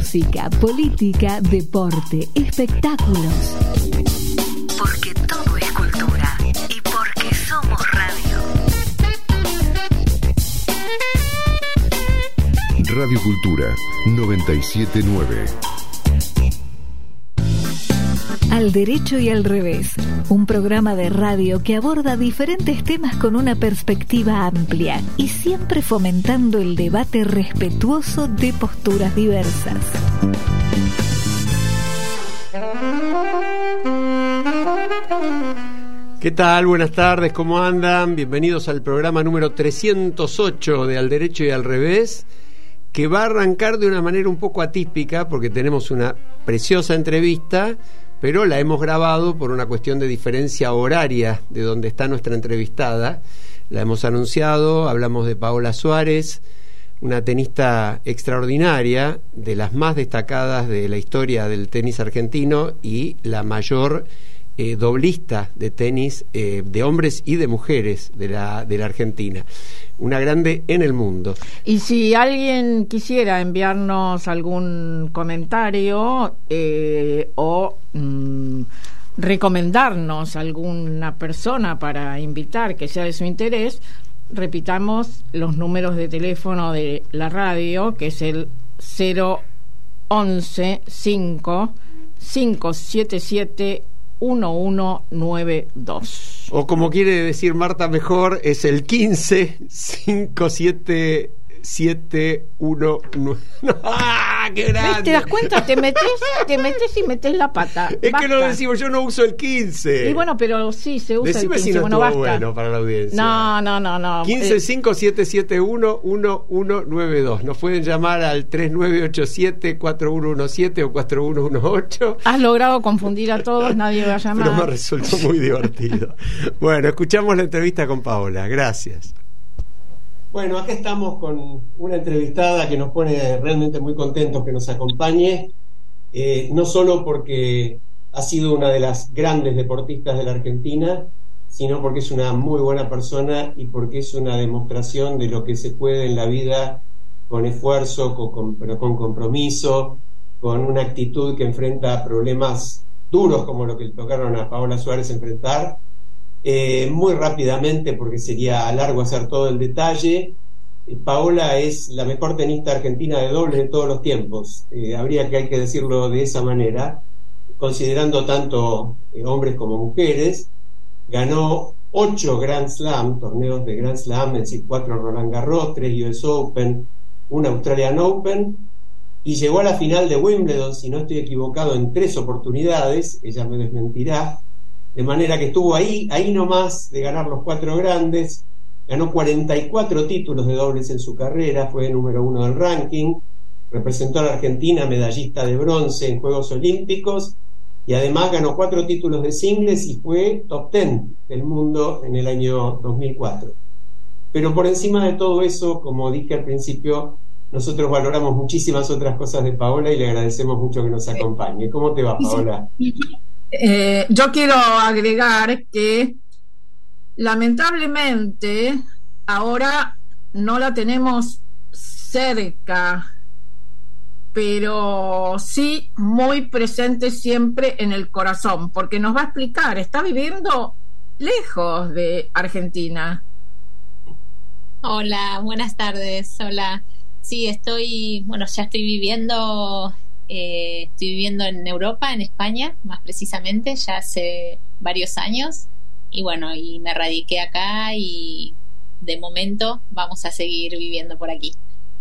música, política, deporte, espectáculos. Porque todo es cultura y porque somos radio. Radio Cultura 979. Al derecho y al revés, un programa de radio que aborda diferentes temas con una perspectiva amplia y siempre fomentando el debate respetuoso de posturas diversas. ¿Qué tal? Buenas tardes, ¿cómo andan? Bienvenidos al programa número 308 de Al Derecho y al Revés, que va a arrancar de una manera un poco atípica porque tenemos una preciosa entrevista, pero la hemos grabado por una cuestión de diferencia horaria de donde está nuestra entrevistada. La hemos anunciado, hablamos de Paola Suárez, una tenista extraordinaria, de las más destacadas de la historia del tenis argentino y la mayor doblista de tenis de hombres y de mujeres de la Argentina. Una grande en el mundo. Y si alguien quisiera enviarnos algún comentario o recomendarnos alguna persona para invitar que sea de su interés, repitamos los números de teléfono de la radio, que es el 011 5 577 1192. O como quiere decir Marta mejor, es el 15 57719. ¡Ah, qué grande! ¿Te das cuenta? Te metes y metes la pata. Es basta. que lo decimos, yo no uso el 15. Y bueno, pero sí se usa. Decime el 15. si no bueno, estuvo basta. bueno para la audiencia. No. 15 577 1192. Nos pueden llamar al 3987 4117 o 4118. Has logrado confundir a todos, nadie va a llamar. Pero me resultó muy divertido. Bueno, escuchamos la entrevista con Paola. Gracias. Bueno, acá estamos con una entrevistada que nos pone realmente muy contentos que nos acompañe, no solo porque ha sido una de las grandes deportistas de la Argentina, sino porque es una muy buena persona y porque es una demostración de lo que se puede en la vida con esfuerzo, pero con compromiso, con una actitud que enfrenta problemas duros como lo que le tocaron a Paola Suárez enfrentar. Muy rápidamente, porque sería largo hacer todo el detalle, Paola es la mejor tenista argentina de dobles de todos los tiempos. Hay que decirlo de esa manera, considerando tanto hombres como mujeres. Ganó 8 Grand Slam, torneos de Grand Slam, es decir, 4 Roland Garros, 3 US Open, 1 Australian Open, y llegó a la final de Wimbledon, si no estoy equivocado, en 3 oportunidades. Ella me desmentirá. De manera que estuvo ahí nomás de ganar los 4 grandes, ganó 44 títulos de dobles en su carrera, fue número 1 del ranking, representó a la Argentina, medallista de bronce en Juegos Olímpicos, y además ganó 4 títulos de singles y fue top 10 del mundo en el año 2004. Pero por encima de todo eso, como dije al principio, nosotros valoramos muchísimas otras cosas de Paola y le agradecemos mucho que nos acompañe. ¿Cómo te va, Paola? Yo quiero agregar que lamentablemente ahora no la tenemos cerca, pero sí muy presente siempre en el corazón, porque nos va a explicar, está viviendo lejos de Argentina. Hola, buenas tardes. Hola. Sí, ya estoy viviendo en Europa, en España, más precisamente, ya hace varios años, y bueno, y me radiqué acá y de momento vamos a seguir viviendo por aquí.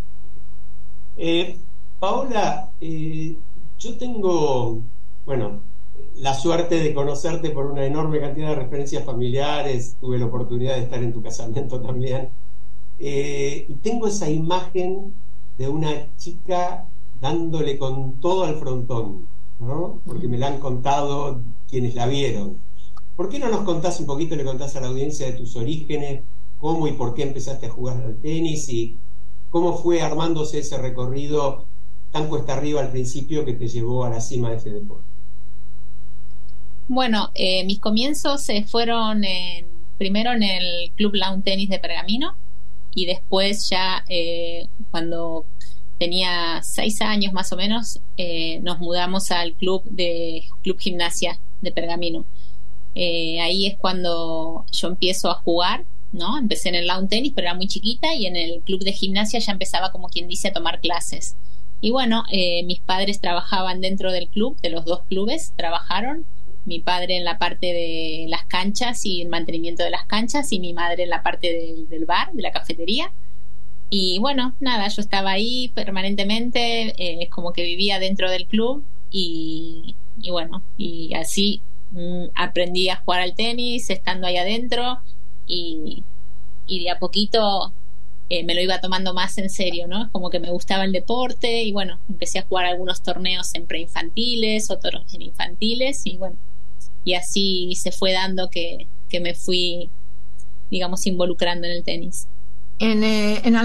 Paola, yo tengo, la suerte de conocerte por una enorme cantidad de referencias familiares, tuve la oportunidad de estar en tu casamiento también, y tengo esa imagen de una chica dándole con todo al frontón, ¿no? Porque me la han contado quienes la vieron. ¿Por qué no nos contás un poquito, le contás a la audiencia de tus orígenes, cómo y por qué empezaste a jugar al tenis y cómo fue armándose ese recorrido tan cuesta arriba al principio que te llevó a la cima de ese deporte? Bueno, mis comienzos fueron primero en el Club Lawn Tenis de Pergamino, y después ya cuando tenía 6 años más o menos, nos mudamos al Club Gimnasia de Pergamino. Ahí es cuando yo empiezo a jugar, ¿no? Empecé en el lawn tenis, pero era muy chiquita, y en el Club de Gimnasia ya empezaba, como quien dice, a tomar clases. Y bueno, mis padres trabajaban dentro del club, de los 2 clubes trabajaron. Mi padre en la parte de las canchas y el mantenimiento de las canchas, y mi madre en la parte del bar, de la cafetería. Y bueno, nada, yo estaba ahí permanentemente, es como que vivía dentro del club, y bueno, y así aprendí a jugar al tenis estando ahí adentro, y de a poquito me lo iba tomando más en serio, ¿no? Es como que me gustaba el deporte, y bueno, empecé a jugar algunos torneos en preinfantiles, otros en infantiles, y bueno, y así se fue dando que me fui, digamos, involucrando en el tenis. En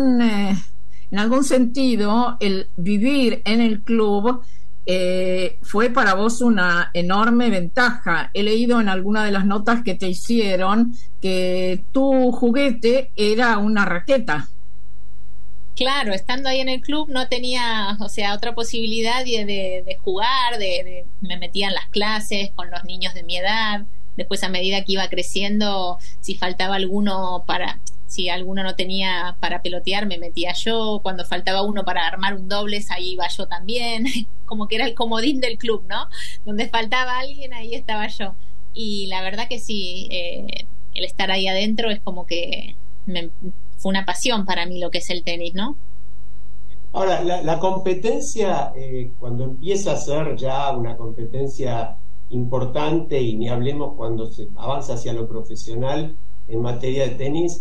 algún sentido, el vivir en el club fue para vos una enorme ventaja. He leído en alguna de las notas que te hicieron que tu juguete era una raqueta. Claro, estando ahí en el club no tenía, o sea, otra posibilidad de jugar, me metía en las clases con los niños de mi edad. Después, a medida que iba creciendo, si faltaba alguno si alguno no tenía para pelotear, me metía yo. Cuando faltaba uno para armar un dobles, ahí iba yo también. Como que era el comodín del club, ¿no? Donde faltaba alguien, ahí estaba yo. Y la verdad que sí, el estar ahí adentro es como que fue una pasión para mí lo que es el tenis, ¿no? Ahora, la competencia, cuando empieza a ser ya una competencia importante, y ni hablemos cuando se avanza hacia lo profesional en materia de tenis,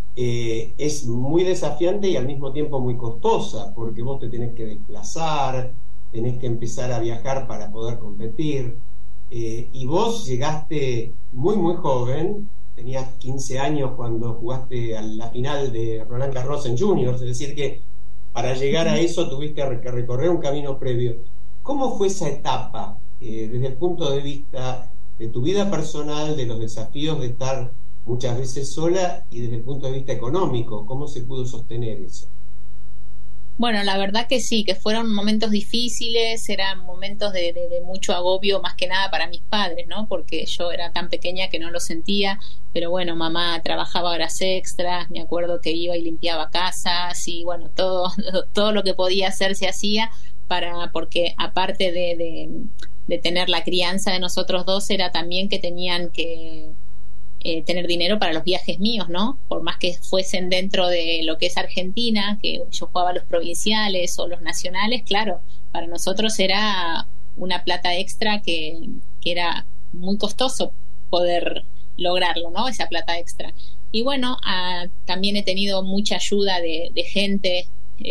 es muy desafiante y al mismo tiempo muy costosa, porque vos te tenés que desplazar, tenés que empezar a viajar para poder competir, y vos llegaste muy muy joven, tenías 15 años cuando jugaste a la final de Roland Garros en Juniors, es decir que para llegar a eso tuviste que recorrer un camino previo. ¿Cómo fue esa etapa desde el punto de vista de tu vida personal, de los desafíos de estar muchas veces sola, y desde el punto de vista económico, cómo se pudo sostener eso? Bueno, la verdad que sí, que fueron momentos difíciles, eran momentos de mucho agobio, más que nada para mis padres, ¿no? Porque yo era tan pequeña que no lo sentía, pero bueno, mamá trabajaba horas extras, me acuerdo que iba y limpiaba casas, y bueno, todo lo que podía hacer se hacía, porque aparte de tener la crianza de nosotros dos, era también que tenían que tener dinero para los viajes míos, ¿no? Por más que fuesen dentro de lo que es Argentina, que yo jugaba los provinciales o los nacionales, claro, para nosotros era una plata extra que era muy costoso poder lograrlo, ¿no? Esa plata extra. Y bueno, también he tenido mucha ayuda de gente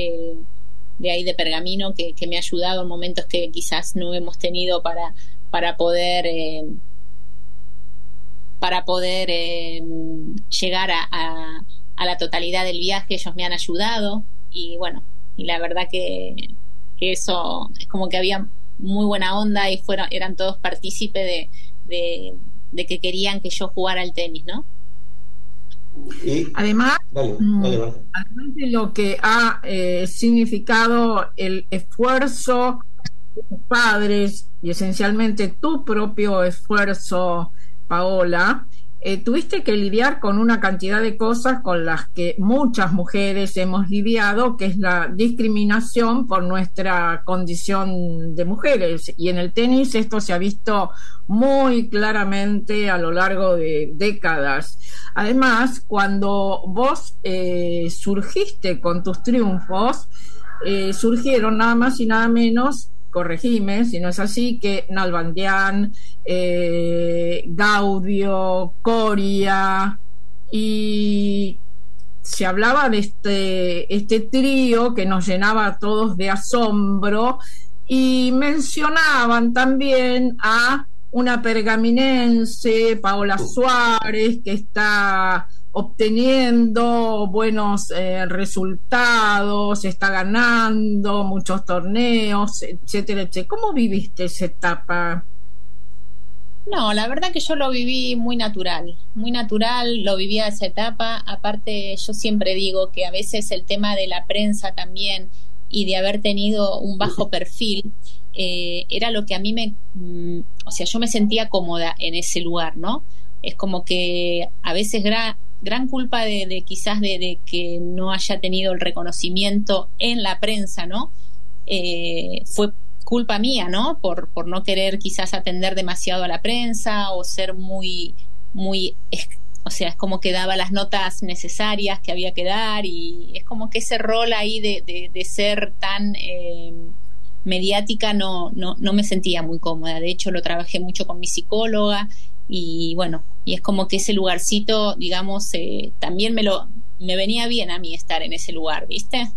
de ahí de Pergamino que me ha ayudado en momentos que quizás no hemos tenido para poder llegar a la totalidad del viaje. Ellos me han ayudado, y bueno, y la verdad que eso es como que había muy buena onda, y eran todos partícipes de que querían que yo jugara al tenis, ¿no? Y además dale. Además de lo que ha significado el esfuerzo de tus padres y esencialmente tu propio esfuerzo, Paola, tuviste que lidiar con una cantidad de cosas con las que muchas mujeres hemos lidiado, que es la discriminación por nuestra condición de mujeres, y en el tenis esto se ha visto muy claramente a lo largo de décadas. Además, cuando vos surgiste con tus triunfos, surgieron nada más y nada menos, corregime si no es así, que Nalbandián, Gaudio, Coria, y se hablaba de este trío que nos llenaba a todos de asombro, y mencionaban también a una pergaminense, Paola Suárez, que está obteniendo buenos resultados, está ganando muchos torneos, etcétera, etcétera. ¿Cómo viviste esa etapa? No, la verdad que yo lo viví muy natural, lo vivía esa etapa. Aparte, yo siempre digo que a veces el tema de la prensa también y de haber tenido un bajo perfil, era lo que a mí o sea, yo me sentía cómoda en ese lugar, ¿no? Es como que a veces gran culpa de quizás de que no haya tenido el reconocimiento en la prensa, ¿no? Fue culpa mía, ¿no? Por no querer quizás atender demasiado a la prensa o ser muy, o sea, es como que daba las notas necesarias que había que dar, y es como que ese rol ahí de ser tan mediática no me sentía muy cómoda. De hecho, lo trabajé mucho con mi psicóloga, y bueno, y es como que ese lugarcito, digamos, también me venía bien a mí estar en ese lugar, ¿viste?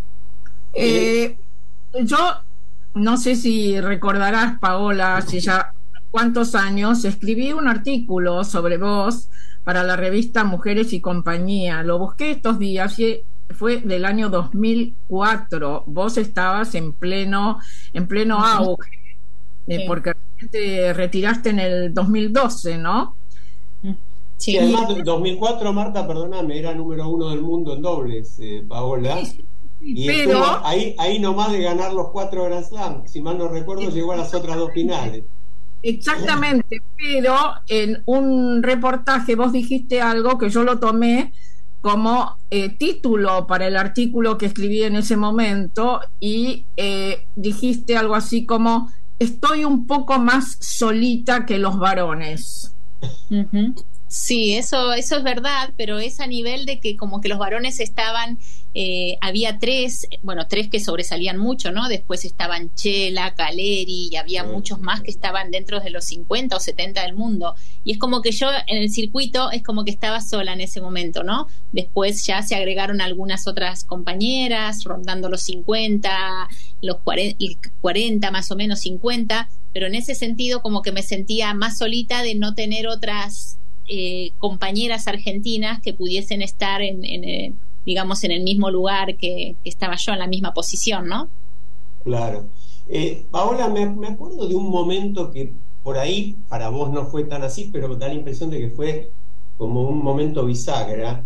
Yo no sé si recordarás, Paola, hace ya cuántos años escribí un artículo sobre vos para la revista Mujeres y Compañía. Lo busqué estos días y fue del año 2004. Vos estabas en pleno auge, porque te retiraste en el 2012, ¿no? Sí, además, 2004, Marta, perdóname, era número 1 del mundo en dobles, Paola. Sí. Y pero ahí nomás de ganar los 4 Grand Slam, si mal no recuerdo, llegó a las otras 2 finales. Exactamente, pero en un reportaje vos dijiste algo que yo lo tomé como título para el artículo que escribí en ese momento, y dijiste algo así como: estoy un poco más solita que los varones. Uh-huh. Sí, eso es verdad, pero es a nivel de que como que los varones estaban, había tres que sobresalían mucho, ¿no? Después estaban Chela, Caleri, y había muchos más que estaban dentro de los 50 o 70 del mundo, y es como que yo en el circuito es como que estaba sola en ese momento, ¿no? Después ya se agregaron algunas otras compañeras rondando los 50, los 40 más o menos, 50, pero en ese sentido como que me sentía más solita de no tener otras compañeras argentinas que pudiesen estar digamos en el mismo lugar que estaba yo, en la misma posición, ¿no? Claro. Paola, me acuerdo de un momento que por ahí para vos no fue tan así, pero da la impresión de que fue como un momento bisagra.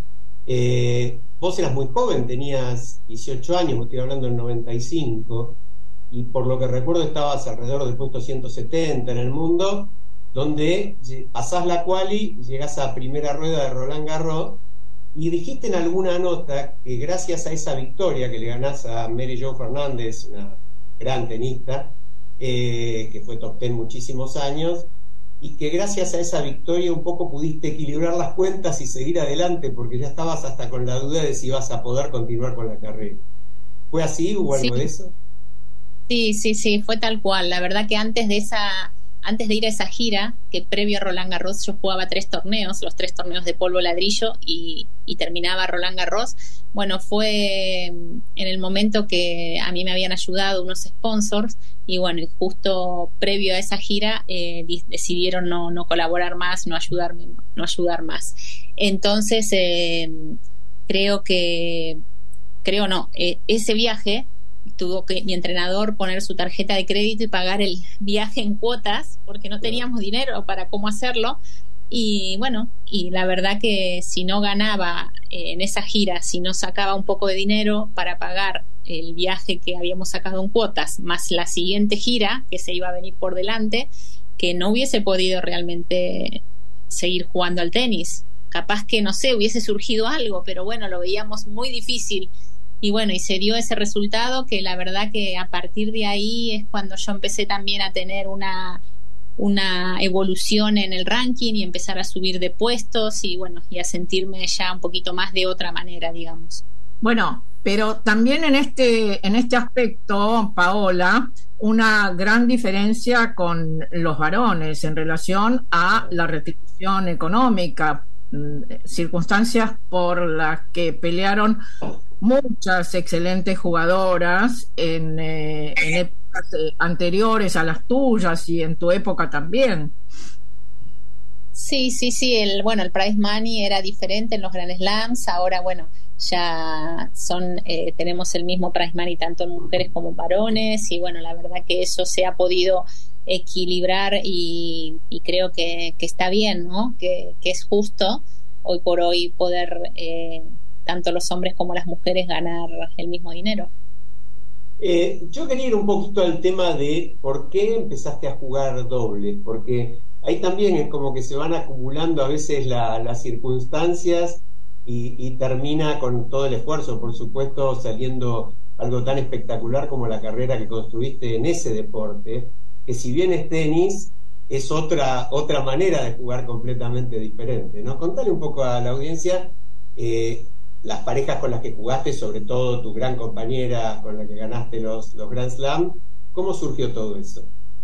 Vos eras muy joven, tenías 18 años, estoy hablando del 95, y por lo que recuerdo estabas alrededor del puesto 170 en el mundo, donde pasás la quali, llegás a primera rueda de Roland Garros, y dijiste en alguna nota que gracias a esa victoria que le ganás a Mary Jo Fernández, una gran tenista, que fue top 10 muchísimos años, y que gracias a esa victoria un poco pudiste equilibrar las cuentas y seguir adelante, porque ya estabas hasta con la duda de si ibas a poder continuar con la carrera. ¿Fue así? ¿Hubo algo de eso? Sí, fue tal cual. La verdad que antes de ir a esa gira, que previo a Roland Garros yo jugaba 3 torneos, los 3 torneos de polvo ladrillo, y terminaba Roland Garros. Bueno, fue en el momento que a mí me habían ayudado unos sponsors, y bueno, y justo previo a esa gira decidieron no colaborar más, no ayudar más. Entonces ese viaje tuvo que mi entrenador poner su tarjeta de crédito y pagar el viaje en cuotas, porque no teníamos dinero para cómo hacerlo. Y bueno, y la verdad que si no ganaba en esa gira, si no sacaba un poco de dinero para pagar el viaje que habíamos sacado en cuotas, más la siguiente gira que se iba a venir por delante, que no hubiese podido realmente seguir jugando al tenis. Capaz que, no sé, hubiese surgido algo, pero bueno, lo veíamos muy difícil. Y bueno, y se dio ese resultado, que la verdad que a partir de ahí es cuando yo empecé también a tener una evolución en el ranking y empezar a subir de puestos, y bueno, y a sentirme ya un poquito más de otra manera, digamos. Bueno, pero también en este aspecto, Paola, una gran diferencia con los varones en relación a la retribución económica, circunstancias por las que pelearon muchas excelentes jugadoras en épocas anteriores a las tuyas, y en tu época también. Sí, el prize money era diferente en los Grand Slams. Ahora, bueno, ya tenemos el mismo prize money tanto en mujeres como en varones, y bueno, la verdad que eso se ha podido equilibrar, y creo que está bien, ¿no? Que es justo hoy por hoy poder tanto los hombres como las mujeres ganar el mismo dinero. Yo quería ir un poquito al tema de por qué empezaste a jugar doble, porque ahí también es como que se van acumulando a veces las circunstancias y termina con todo el esfuerzo, por supuesto, saliendo algo tan espectacular como la carrera que construiste en ese deporte, que si bien es tenis, es otra manera de jugar completamente diferente, ¿no? Contale un poco a la audiencia las parejas con las que jugaste, sobre todo tu gran compañera con la que ganaste los Grand Slam. ¿Cómo surgió todo eso?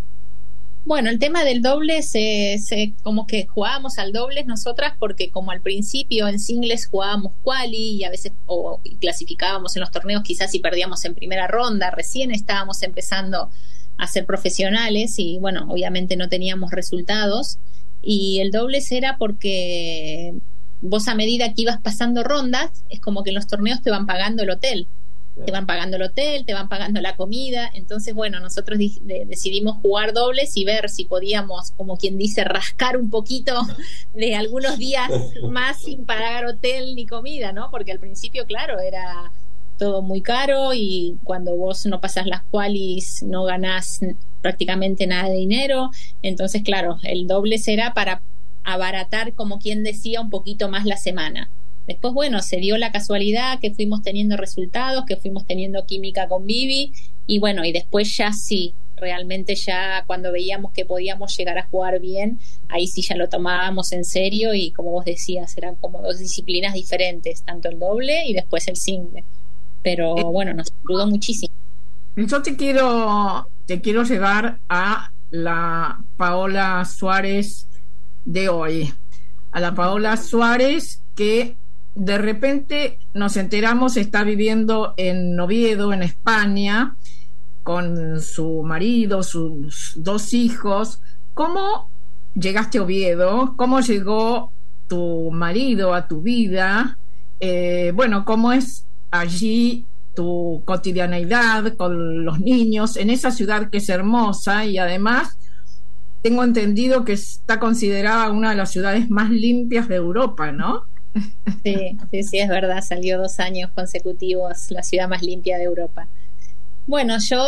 Bueno, el tema del doble como que jugábamos al dobles nosotras porque como al principio en singles jugábamos quali y a veces y clasificábamos en los torneos quizás si perdíamos en primera ronda, recién estábamos empezando a ser profesionales y bueno, obviamente no teníamos resultados y el dobles era porque vos a medida que ibas pasando rondas es como que en los torneos te van pagando el hotel. Te van pagando el hotel, te van pagando la comida. Entonces, bueno, nosotros decidimos jugar dobles y ver si podíamos, como quien dice, rascar un poquito de algunos días más sin pagar hotel ni comida, ¿no? Porque al principio, claro, era todo muy caro y cuando vos no pasás las qualis no ganás prácticamente nada de dinero. Entonces, claro, el dobles era para abaratar, como quien decía, un poquito más la semana. Después, bueno, se dio la casualidad que fuimos teniendo resultados, que fuimos teniendo química con Vivi y bueno, y después ya sí, realmente ya cuando veíamos que podíamos llegar a jugar bien, ahí sí ya lo tomábamos en serio y como vos decías, eran como dos disciplinas diferentes, tanto el doble y después el single. Pero bueno, nos ayudó muchísimo. Yo te quiero llevar a la Paola Suárez de hoy, a la Paola Suárez que de repente nos enteramos está viviendo en Oviedo, en España, con su marido, sus 2 hijos. ¿Cómo llegaste a Oviedo? ¿Cómo llegó tu marido a tu vida? Bueno, ¿cómo es allí tu cotidianeidad con los niños en esa ciudad que es hermosa y además tengo entendido que está considerada una de las ciudades más limpias de Europa, ¿no? Sí, es verdad, salió 2 años consecutivos la ciudad más limpia de Europa. Bueno, yo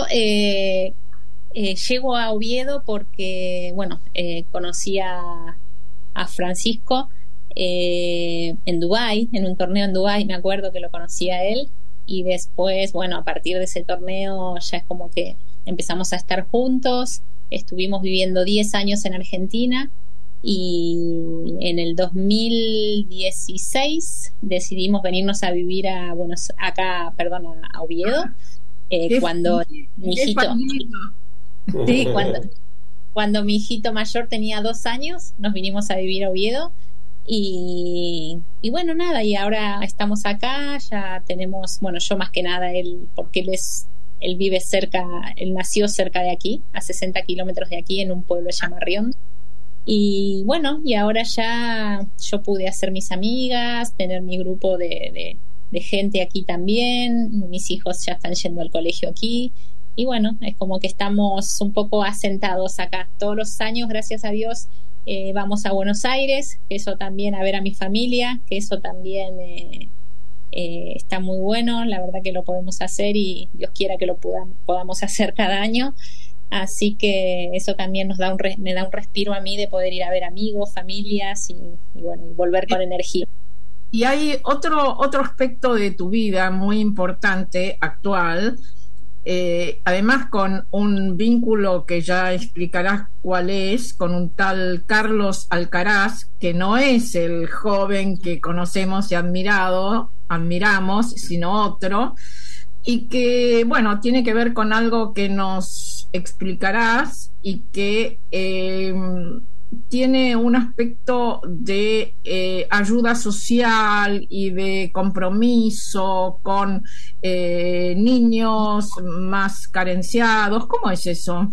llego a Oviedo porque, bueno, conocí a Francisco en Dubái, en un torneo en Dubái, me acuerdo que lo conocí a él, y después, bueno, a partir de ese torneo ya es como que empezamos a estar juntos, estuvimos viviendo 10 años en Argentina, y en el 2016 decidimos venirnos a vivir a Oviedo, cuando mi hijito sí, cuando mi hijito mayor tenía 2 años nos vinimos a vivir a Oviedo y bueno, nada, y ahora estamos acá, ya tenemos, bueno, yo más que nada él, porque él vive cerca, él nació cerca de aquí, a 60 kilómetros de aquí, en un pueblo llamado Chamarrión. Y bueno, y ahora ya yo pude hacer mis amigas, tener mi grupo de gente aquí también, mis hijos ya están yendo al colegio aquí, y bueno, es como que estamos un poco asentados acá. Todos los años, gracias a Dios, vamos a Buenos Aires, eso también, a ver a mi familia, que eso también está muy bueno, la verdad que lo podemos hacer y Dios quiera que lo podamos hacer cada año. Así que eso también me da un respiro a mí de poder ir a ver amigos, familias y bueno, y volver con energía. Y hay otro aspecto de tu vida muy importante, actual, además con un vínculo que ya explicarás cuál es, con un tal Carlos Alcaraz, que no es el joven que conocemos y admiramos, sino otro, y que, bueno, tiene que ver con algo que nos explicarás y que tiene un aspecto de ayuda social y de compromiso con niños más carenciados. ¿Cómo es eso?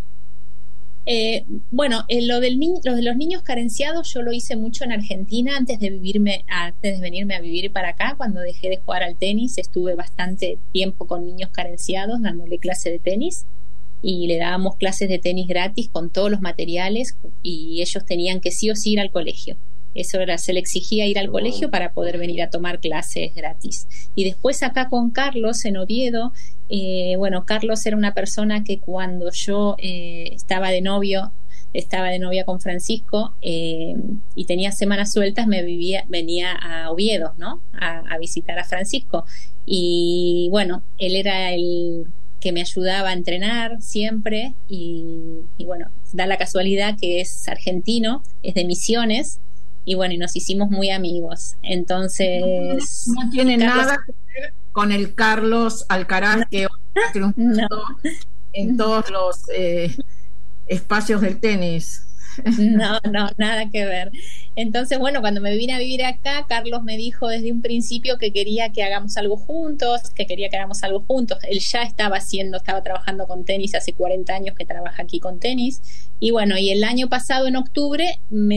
Bueno, lo de los niños carenciados yo lo hice mucho en Argentina antes de venirme a vivir para acá. Cuando dejé de jugar al tenis estuve bastante tiempo con niños carenciados dándole clase de tenis y le dábamos clases de tenis gratis con todos los materiales y ellos tenían que sí o sí ir al colegio. Eso era, se le exigía ir al colegio para poder venir a tomar clases gratis. Y después acá con Carlos en Oviedo, Carlos era una persona que cuando yo estaba de novia con Francisco y tenía semanas sueltas, venía a Oviedo, ¿no? A visitar a Francisco. Y bueno, él era el que me ayudaba a entrenar siempre y bueno, da la casualidad que es argentino, es de Misiones. Y bueno, y nos hicimos muy amigos. Entonces... No tiene nada que ver con el Carlos Alcaraz que ha triunfado en todos los espacios del tenis. No, nada que ver. Entonces, bueno, cuando me vine a vivir acá, Carlos me dijo desde un principio que quería que hagamos algo juntos, Él ya estaba trabajando con tenis, hace 40 años que trabaja aquí con tenis. Y bueno, y el año pasado, en octubre,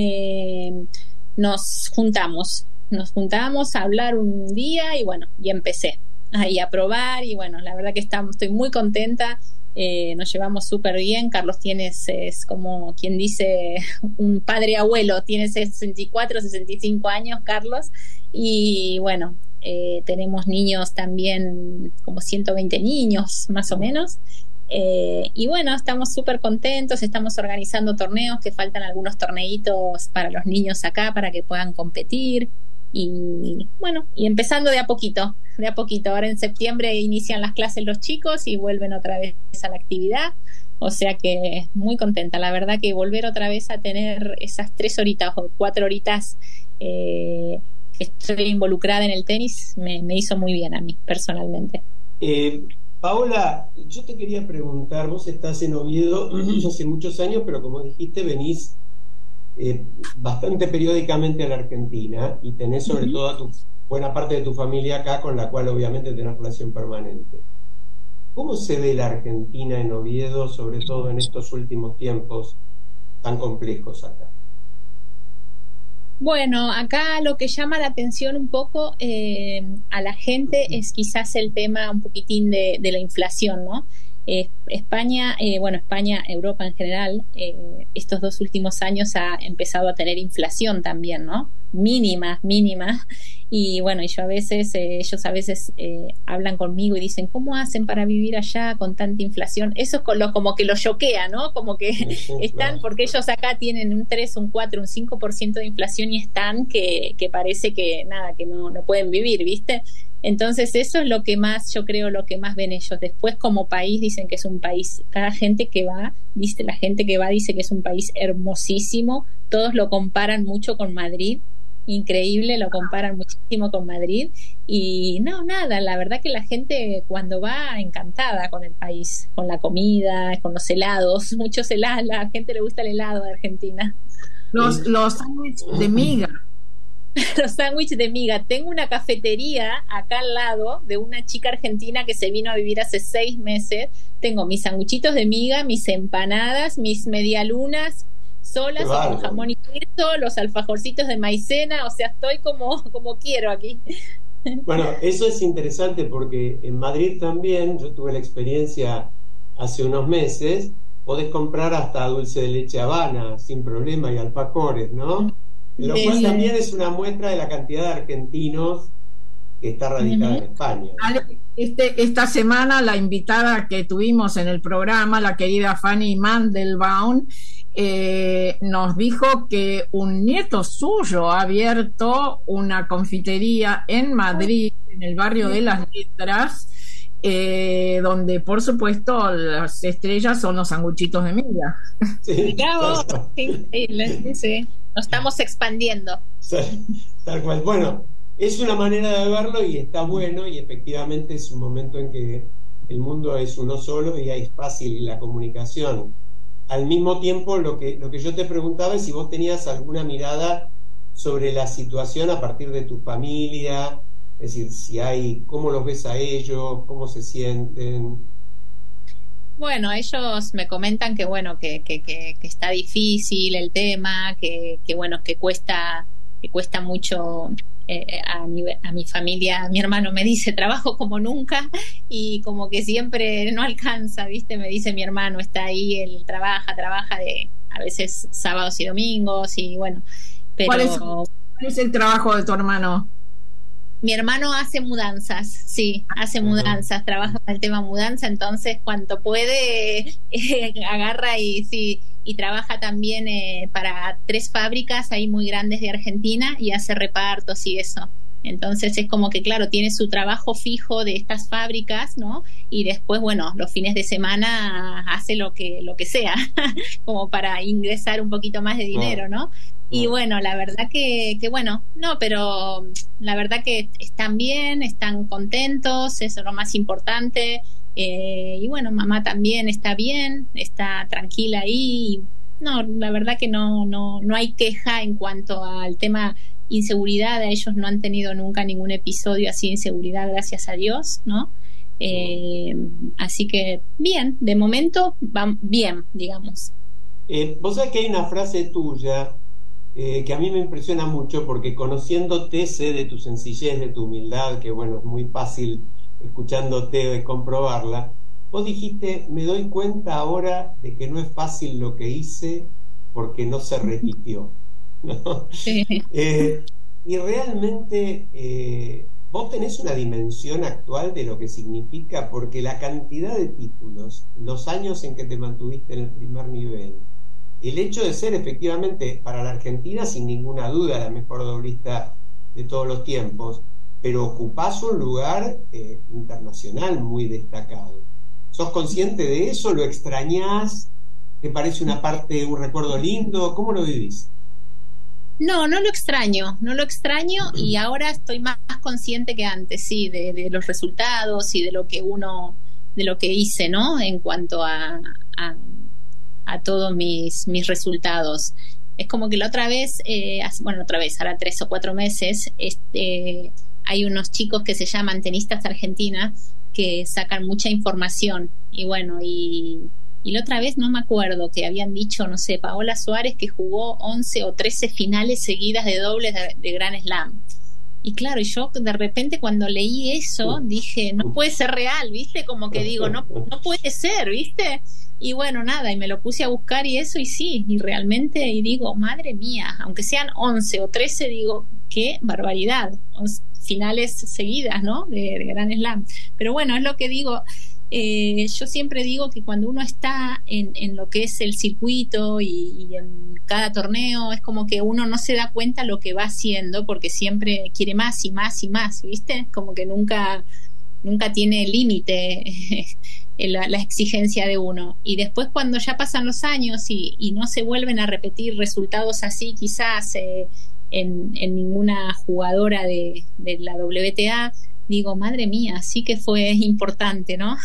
nos juntamos a hablar un día y bueno, y empecé ahí a probar y bueno, la verdad que estoy muy contenta, nos llevamos súper bien. Carlos es como quien dice un padre abuelo, tiene 64, 65 años Carlos y bueno, tenemos niños también, como 120 niños más o menos. Y bueno, estamos súper contentos, estamos organizando torneos, que faltan algunos torneitos para los niños acá para que puedan competir y bueno, y empezando de a poquito. Ahora en septiembre inician las clases los chicos y vuelven otra vez a la actividad, o sea que muy contenta, la verdad que volver otra vez a tener esas 3 horitas o 4 horitas que estoy involucrada en el tenis me hizo muy bien a mí personalmente. Paola, yo te quería preguntar, vos estás en Oviedo hace muchos años, pero como dijiste, venís bastante periódicamente a la Argentina y tenés sobre todo buena parte de tu familia acá, con la cual obviamente tenés relación permanente. ¿Cómo se ve la Argentina en Oviedo, sobre todo en estos últimos tiempos tan complejos acá? Bueno, acá lo que llama la atención un poco a la gente es quizás el tema un poquitín de la inflación, ¿no? España, Europa en general, estos 2 últimos años ha empezado a tener inflación también, ¿no? Mínima, y bueno, y yo ellos a veces hablan conmigo y dicen, ¿cómo hacen para vivir allá con tanta inflación? Eso es como que lo choquea, ¿no? Como que están, porque ellos acá tienen un 3, un 4, un 5% de inflación y están que parece que nada, que no pueden vivir, ¿viste? Entonces eso es lo que más, yo creo, lo que más ven ellos. Después, como país, dicen que es un país, la gente que va dice que es un país hermosísimo, todos lo comparan mucho con Madrid, increíble, lo comparan muchísimo con Madrid y nada, la verdad que la gente cuando va encantada con el país, con la comida, con los helados, muchos helados, la gente le gusta el helado de Argentina. Los sándwiches de miga. Los sándwiches de miga. Tengo una cafetería acá al lado de una chica argentina que se vino a vivir hace 6 meses. Tengo mis sándwichitos de miga, mis empanadas, mis medialunas solas o con jamón y queso, los alfajorcitos de maicena, o sea, estoy como quiero aquí. Bueno, eso es interesante porque en Madrid también, yo tuve la experiencia hace unos meses, podés comprar hasta dulce de leche Habana sin problema y alfajores, ¿no? Lo cual también es una muestra de la cantidad de argentinos que está radicada en España. Esta semana la invitada que tuvimos en el programa, la querida Fanny Mandelbaum, nos dijo que un nieto suyo ha abierto una confitería en Madrid, en el barrio de Las Letras, donde por supuesto las estrellas son los sanguchitos de miga. Sí, increíble, sí. Nos estamos expandiendo. Tal cual. Bueno, es una manera de verlo y está bueno, y efectivamente es un momento en que el mundo es uno solo y es fácil la comunicación. Al mismo tiempo, lo que yo te preguntaba es si vos tenías alguna mirada sobre la situación a partir de tu familia, es decir, cómo los ves a ellos, cómo se sienten. Bueno, ellos me comentan que bueno, que está difícil el tema, que bueno, que cuesta mucho. A mi familia, mi hermano me dice, trabajo como nunca y como que siempre no alcanza, ¿viste? Me dice mi hermano, está ahí, él trabaja de a veces sábados y domingos y bueno, Pero ¿Cuál es el trabajo de tu hermano? mi hermano hace mudanzas, sí, hace mudanzas, trabaja con el tema mudanza, entonces cuanto puede agarra y sí, y trabaja también para 3 fábricas ahí muy grandes de Argentina y hace repartos y eso. Entonces es como que, claro, tiene su trabajo fijo de estas fábricas, ¿no? Y después, bueno, los fines de semana hace lo que sea, como para ingresar un poquito más de dinero, ¿no? Y bueno, la verdad que bueno, no, pero la verdad que están bien, están contentos, eso es lo más importante. Y bueno, mamá también está bien, está tranquila ahí. No, la verdad que no hay queja en cuanto al tema inseguridad. Ellos no han tenido nunca ningún episodio así de inseguridad, gracias a Dios, ¿no? Así que bien, de momento van bien, digamos. Vos sabés que hay una frase tuya que a mí me impresiona mucho, porque conociéndote sé de tu sencillez, de tu humildad, que bueno, es muy fácil escuchándote comprobarla. Vos dijiste: me doy cuenta ahora de que no es fácil lo que hice porque no se repitió, ¿no? Sí. Y realmente vos tenés una dimensión actual de lo que significa, porque la cantidad de títulos, los años en que te mantuviste en el primer nivel, el hecho de ser efectivamente para la Argentina sin ninguna duda la mejor doblista de todos los tiempos, pero ocupás un lugar internacional muy destacado. ¿Sos consciente de eso? ¿Lo extrañás? ¿Te parece una parte, un recuerdo lindo? ¿Cómo lo vivís? No lo extraño y ahora estoy más consciente que antes, sí, de los resultados y de lo que hice, ¿no? En cuanto a todos mis resultados. Es como que la otra vez, ahora 3 o 4 meses, hay unos chicos que se llaman Tenistas Argentinas que sacan mucha información y bueno, y la otra vez no me acuerdo, que habían dicho, no sé, Paola Suárez, que jugó 11 o 13 finales seguidas de dobles de Grand Slam. Y claro, y yo de repente cuando leí eso dije, no puede ser real, ¿viste? Como que digo, no puede ser, ¿viste? Y bueno, nada, y me lo puse a buscar y eso, y sí, y realmente, y digo, madre mía, aunque sean 11 o 13, digo, qué barbaridad, finales seguidas, ¿no? De Grand Slam. Pero bueno, es lo que digo. Yo siempre digo que cuando uno está en lo que es el circuito y en cada torneo, es como que uno no se da cuenta lo que va haciendo, porque siempre quiere más y más y más, ¿viste? Como que nunca tiene límite la exigencia de uno. Y después, cuando ya pasan los años y no se vuelven a repetir resultados así, quizás en ninguna jugadora de la WTA, digo, madre mía, sí que fue importante, ¿no?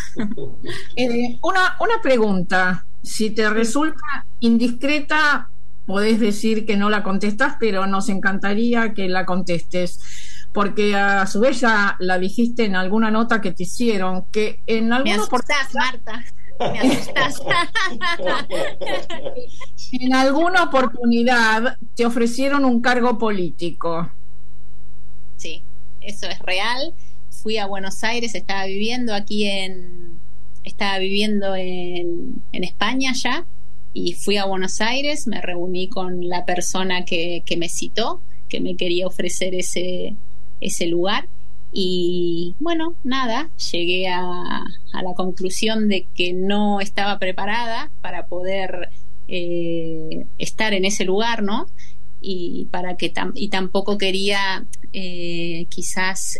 Una pregunta, si te resulta indiscreta, podés decir que no la contestás, pero nos encantaría que la contestes, porque a su vez ya la dijiste en alguna nota que te hicieron, que en alguna Me asustás, Marta, me asustás. En alguna oportunidad te ofrecieron un cargo político. Sí, eso es real. Fui a Buenos Aires, estaba viviendo en España ya, y fui a Buenos Aires, me reuní con la persona que me citó, que me quería ofrecer ese lugar, y bueno, nada, llegué a la conclusión de que no estaba preparada para poder estar en ese lugar, ¿no? Y tampoco quería quizás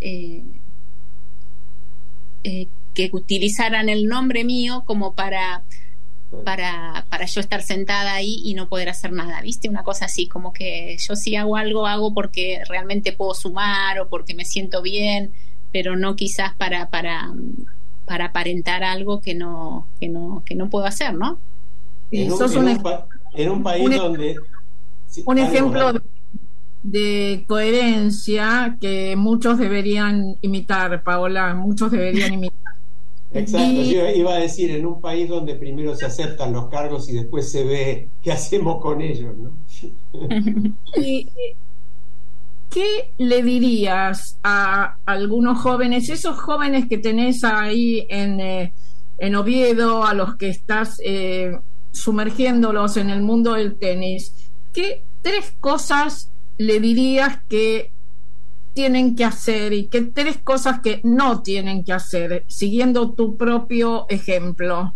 que utilizaran el nombre mío como para yo estar sentada ahí y no poder hacer nada, ¿viste? Una cosa así, como que yo si hago algo, hago porque realmente puedo sumar o porque me siento bien, pero no quizás para aparentar algo que no puedo hacer, ¿no? En un país donde... Un ejemplo de coherencia que muchos deberían imitar, Paola, muchos deberían imitar. Exacto, yo iba a decir, en un país donde primero se aceptan los cargos y después se ve qué hacemos con ellos, ¿no? ¿Y qué le dirías a algunos jóvenes, esos jóvenes que tenés ahí en Oviedo, a los que estás sumergiéndolos en el mundo del tenis? ¿Qué 3 cosas le dirías que tienen que hacer y qué 3 cosas que no tienen que hacer, siguiendo tu propio ejemplo?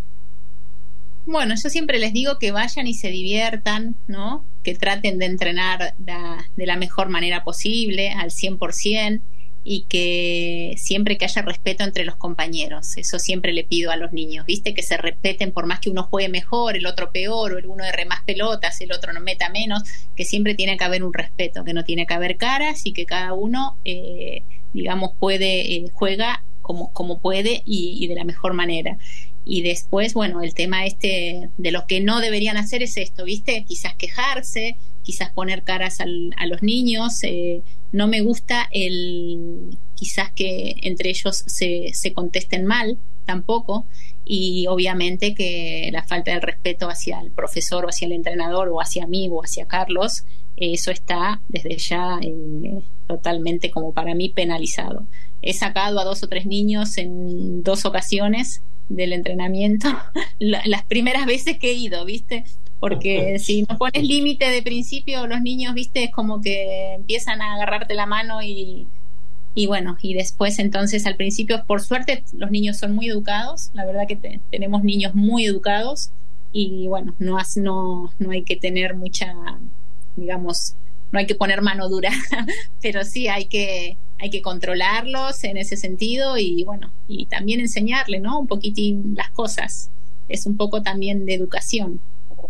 Bueno, yo siempre les digo que vayan y se diviertan, ¿no? Que traten de entrenar de la mejor manera posible, al 100%, y que siempre que haya respeto entre los compañeros. Eso siempre le pido a los niños, ¿viste? Que se respeten, por más que uno juegue mejor, el otro peor, o el uno erre más pelotas, el otro no meta menos, que siempre tiene que haber un respeto, que no tiene que haber caras y que cada uno, digamos, juega como puede y de la mejor manera. Y después, bueno, el tema de lo que no deberían hacer es esto, ¿viste? Quizás quejarse, quizás poner caras a los niños. No me gusta quizás que entre ellos se contesten mal tampoco, y obviamente que la falta de respeto hacia el profesor o hacia el entrenador o hacia mí o hacia Carlos, eso está desde ya totalmente, como para mí, penalizado. He sacado a 2 o 3 niños en 2 ocasiones del entrenamiento, las primeras veces que he ido, ¿viste? Porque si no pones límite de principio, los niños, ¿viste? Es como que empiezan a agarrarte la mano y bueno, y después entonces al principio, por suerte, los niños son muy educados, la verdad que tenemos niños muy educados, y bueno, no hay que tener mucha, digamos, no hay que poner mano dura, pero sí hay que controlarlos en ese sentido, y bueno, y también enseñarle, ¿no? Un poquitín las cosas, es un poco también de educación.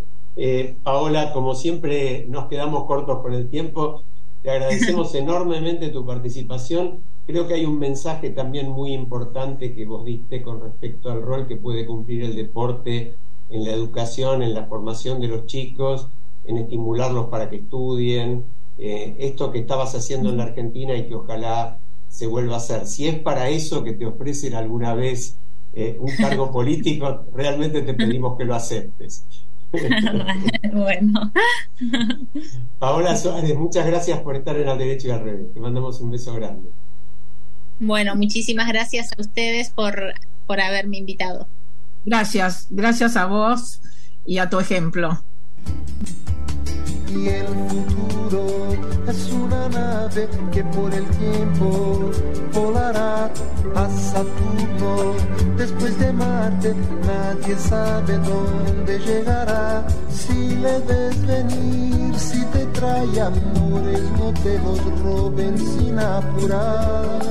Paola, como siempre nos quedamos cortos con el tiempo, te agradecemos enormemente tu participación. Creo que hay un mensaje también muy importante que vos diste con respecto al rol que puede cumplir el deporte en la educación, en la formación de los chicos, en estimularlos para que estudien, esto que estabas haciendo en la Argentina y que ojalá se vuelva a hacer. Si es para eso que te ofrecen alguna vez un cargo político, realmente te pedimos que lo aceptes. Bueno. Paola Suárez, muchas gracias por estar en Al Derecho y al Revés. Te mandamos un beso grande. Bueno, muchísimas gracias a ustedes por haberme invitado. Gracias a vos y a tu ejemplo. Y el futuro es una nave que por el tiempo volará a Saturno. Después de Marte nadie sabe dónde llegará. Si le ves venir, si te trae amores, no te los roben sin apurar.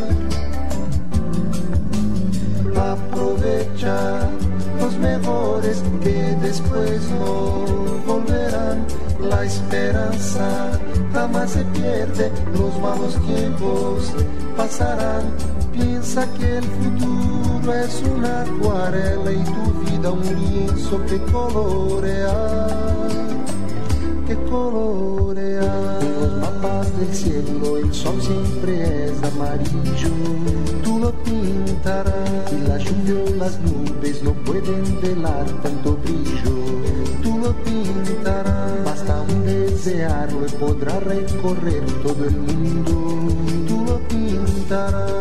Aprovecha los mejores que después no volverán. La esperanza jamás se pierde, los malos tiempos pasarán. Piensa que el futuro es una acuarela y tu vida un lienzo que colorear, que colorear. En los mapas del cielo el sol siempre es amarillo, tú lo pintarás, y la lluvia o las nubes no pueden velar tanto brillo, tú lo pintarás. Basta un desearlo y podrá recorrer todo el mundo, tú lo pintarás.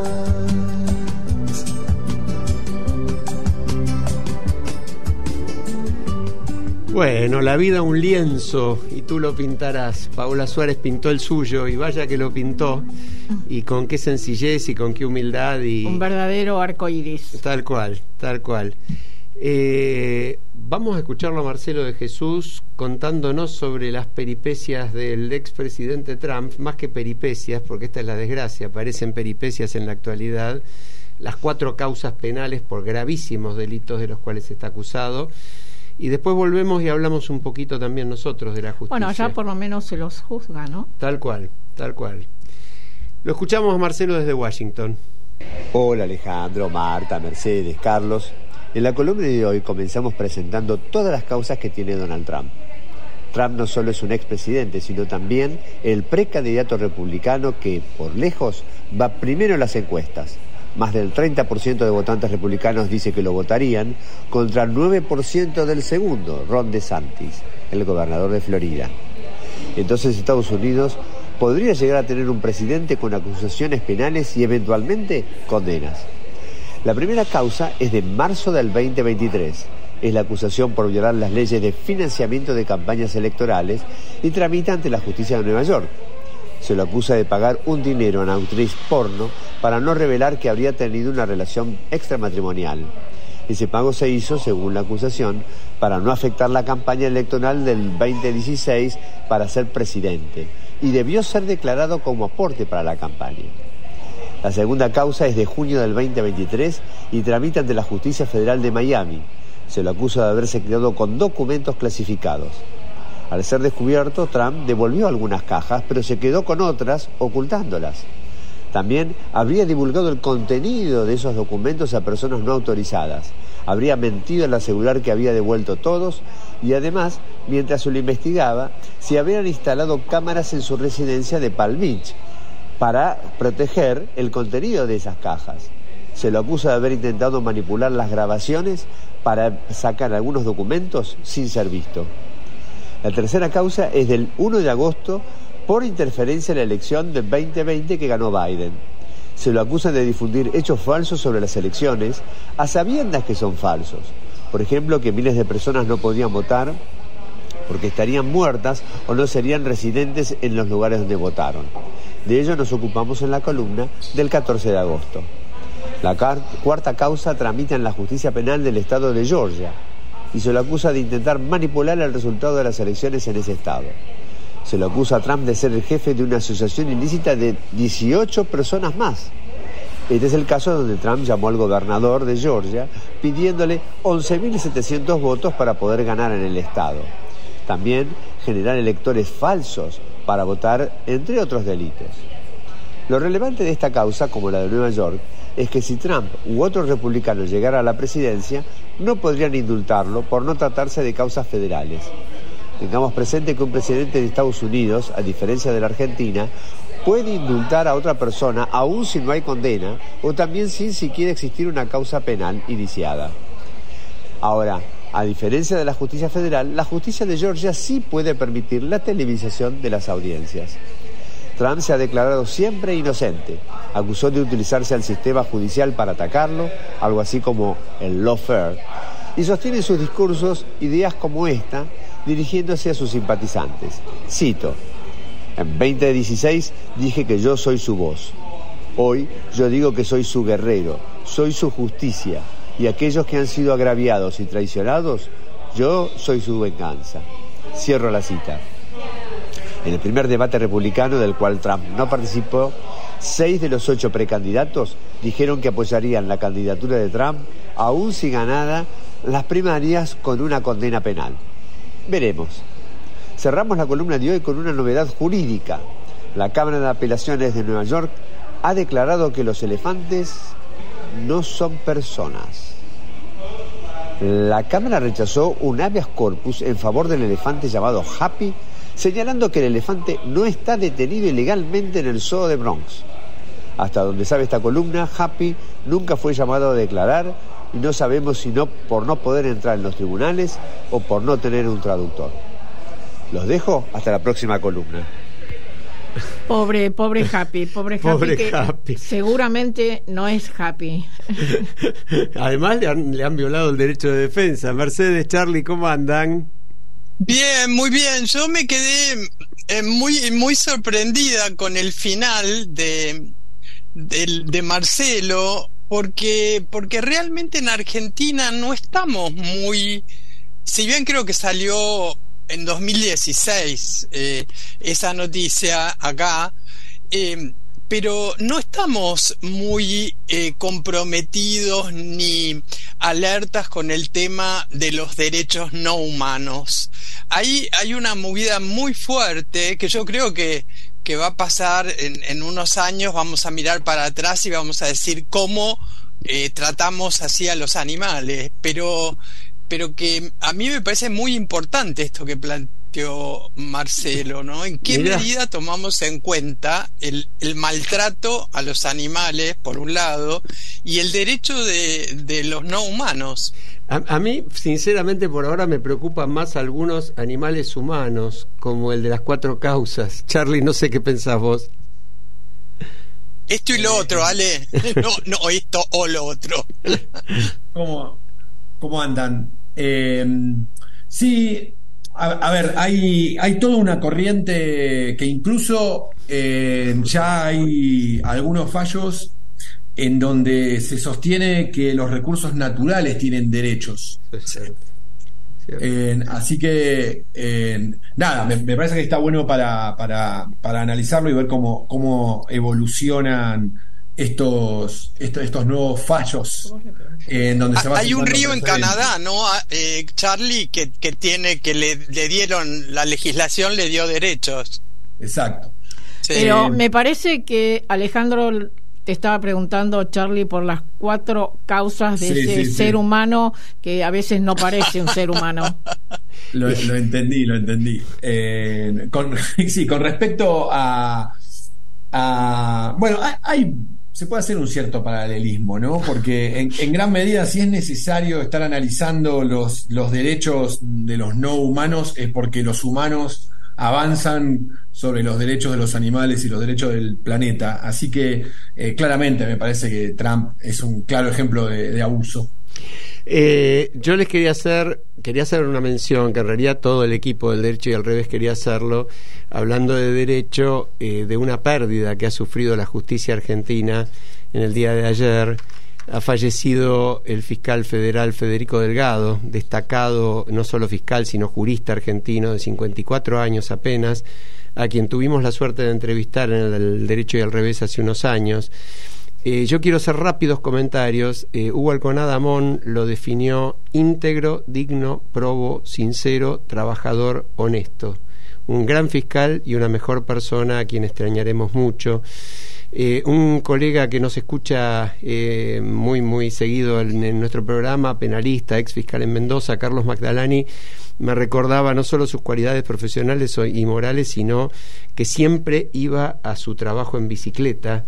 Bueno, la vida un lienzo y tú lo pintarás. Paola Suárez pintó el suyo y vaya que lo pintó, y con qué sencillez y con qué humildad, y un verdadero arco iris. Tal cual. Vamos a escucharlo a Marcelo de Jesús contándonos sobre las peripecias del expresidente Trump, más que peripecias, porque esta es la desgracia, parecen peripecias en la actualidad, las 4 causas penales por gravísimos delitos de los cuales está acusado. Y después volvemos y hablamos un poquito también nosotros de la justicia. Bueno, allá por lo menos se los juzga, ¿no? Tal cual. Lo escuchamos a Marcelo desde Washington. Hola Alejandro, Marta, Mercedes, Carlos. En la columna de hoy comenzamos presentando todas las causas que tiene Donald Trump. Trump no solo es un expresidente, sino también el precandidato republicano que, por lejos, va primero en las encuestas. Más del 30% de votantes republicanos dice que lo votarían, contra el 9% del segundo, Ron DeSantis, el gobernador de Florida. Entonces Estados Unidos podría llegar a tener un presidente con acusaciones penales y eventualmente condenas. La primera causa es de marzo del 2023. Es la acusación por violar las leyes de financiamiento de campañas electorales y tramita ante la justicia de Nueva York. Se lo acusa de pagar un dinero a una actriz porno para no revelar que habría tenido una relación extramatrimonial. Ese pago se hizo, según la acusación, para no afectar la campaña electoral del 2016 para ser presidente, y debió ser declarado como aporte para la campaña. La segunda causa es de junio del 2023 y tramita ante la Justicia Federal de Miami. Se lo acusa de haberse quedado con documentos clasificados. Al ser descubierto, Trump devolvió algunas cajas, pero se quedó con otras, ocultándolas. También habría divulgado el contenido de esos documentos a personas no autorizadas. Habría mentido al asegurar que había devuelto todos y además, mientras se lo investigaba, se habrían instalado cámaras en su residencia de Palm Beach para proteger el contenido de esas cajas. Se lo acusa de haber intentado manipular las grabaciones para sacar algunos documentos sin ser visto. La tercera causa es del 1 de agosto por interferencia en la elección de 2020 que ganó Biden. Se lo acusan de difundir hechos falsos sobre las elecciones a sabiendas que son falsos. Por ejemplo, que miles de personas no podían votar porque estarían muertas o no serían residentes en los lugares donde votaron. De ello nos ocupamos en la columna del 14 de agosto. La cuarta causa tramita en la justicia penal del estado de Georgia y se lo acusa de intentar manipular el resultado de las elecciones en ese estado. Se lo acusa a Trump de ser el jefe de una asociación ilícita de 18 personas más. Este es el caso donde Trump llamó al gobernador de Georgia pidiéndole 11.700 votos para poder ganar en el estado. También generar electores falsos para votar, entre otros delitos. Lo relevante de esta causa, como la de Nueva York, es que si Trump u otro republicano llegara a la presidencia, no podrían indultarlo por no tratarse de causas federales. Tengamos presente que un presidente de Estados Unidos, a diferencia de la Argentina, puede indultar a otra persona aun si no hay condena o también sin siquiera existir una causa penal iniciada. Ahora, a diferencia de la justicia federal, la justicia de Georgia sí puede permitir la televisación de las audiencias. Trump se ha declarado siempre inocente. Acusó de utilizarse al sistema judicial para atacarlo, algo así como el lawfare, y sostiene en sus discursos ideas como esta, dirigiéndose a sus simpatizantes. Cito: en 2016 dije que yo soy su voz. Hoy yo digo que soy su guerrero, soy su justicia, y aquellos que han sido agraviados y traicionados, yo soy su venganza. Cierro la cita. En el primer debate republicano del cual Trump no participó, 6 de los 8 precandidatos dijeron que apoyarían la candidatura de Trump aún si ganara las primarias con una condena penal. Veremos. Cerramos la columna de hoy con una novedad jurídica. La Cámara de Apelaciones de Nueva York ha declarado que los elefantes no son personas. La Cámara rechazó un habeas corpus en favor del elefante llamado Happy, señalando que el elefante no está detenido ilegalmente en el zoo de Bronx. Hasta donde sabe esta columna, Happy nunca fue llamado a declarar y no sabemos si no por no poder entrar en los tribunales o por no tener un traductor. Los dejo hasta la próxima columna. Pobre Happy, que Happy. Seguramente no es Happy. Además le han violado el derecho de defensa. Mercedes, Charlie, ¿cómo andan? Bien, muy bien. Yo me quedé muy sorprendida con el final de Marcelo, porque realmente en Argentina no estamos muy... Si bien creo que salió en 2016 esa noticia acá, pero no estamos muy comprometidos ni alertas con el tema de los derechos no humanos. Hay una movida muy fuerte que yo creo que va a pasar en unos años. Vamos a mirar para atrás y vamos a decir cómo tratamos así a los animales, pero que a mí me parece muy importante esto que planteó Marcelo, ¿no? ¿En qué medida tomamos en cuenta el maltrato a los animales, por un lado, y el derecho de los no humanos? A mí, sinceramente, por ahora me preocupan más algunos animales humanos, como el de las 4 causas. Charlie, no sé qué pensás vos. Esto y lo otro, Ale. No esto o lo otro. ¿Cómo andan? Sí, A ver, hay toda una corriente que incluso ya hay algunos fallos en donde se sostiene que los recursos naturales tienen derechos. Así que nada, me parece que está bueno para analizarlo y ver cómo evolucionan estos nuevos fallos en donde se va. Hay un río en Canadá, ¿no, Charlie, que tiene, que le dieron, la legislación le dio derechos? Exacto. Sí. Pero me parece que Alejandro te estaba preguntando, Charlie, por las 4 causas de ese ser humano que a veces no parece un ser humano. Lo entendí. Con respecto a bueno, se puede hacer un cierto paralelismo, ¿no? Porque en gran medida, si es necesario estar analizando los derechos de los no humanos, es porque los humanos avanzan sobre los derechos de los animales y los derechos del planeta. Así que claramente me parece que Trump es un claro ejemplo de abuso. Yo les quería hacer una mención, que en realidad todo el equipo del Derecho y al Revés quería hacerlo, hablando de derecho, de una pérdida que ha sufrido la justicia argentina en el día de ayer. Ha fallecido el fiscal federal Federico Delgado, destacado no solo fiscal, sino jurista argentino de 54 años apenas, a quien tuvimos la suerte de entrevistar en el Derecho y al Revés hace unos años. Yo quiero hacer rápidos comentarios. Hugo Alconada Amón lo definió íntegro, digno, probo, sincero, trabajador, honesto. Un gran fiscal y una mejor persona a quien extrañaremos mucho. Un colega que nos escucha muy seguido en nuestro programa, penalista, ex fiscal en Mendoza, Carlos Magdalani, me recordaba no solo sus cualidades profesionales y morales, sino que siempre iba a su trabajo en bicicleta,